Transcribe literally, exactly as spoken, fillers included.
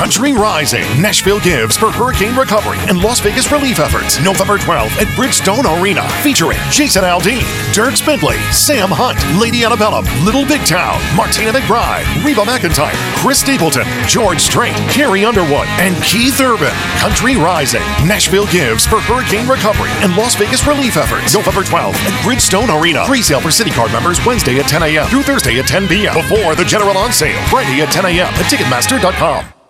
Country Rising, Nashville Gives for Hurricane Recovery and Las Vegas relief efforts. November twelfth at Bridgestone Arena, featuring Jason Aldean, Dirk Bentley, Sam Hunt, Lady Antebellum, Little Big Town, Martina McBride, Reba McEntire, Chris Stapleton, George Strait, Carrie Underwood, and Keith Urban. Country Rising, Nashville Gives for Hurricane Recovery and Las Vegas relief efforts. November twelfth at Bridgestone Arena. Pre-sale for City Card members Wednesday at ten a.m. through Thursday at ten p.m. before the general on sale Friday at ten a.m. at Ticketmaster dot com.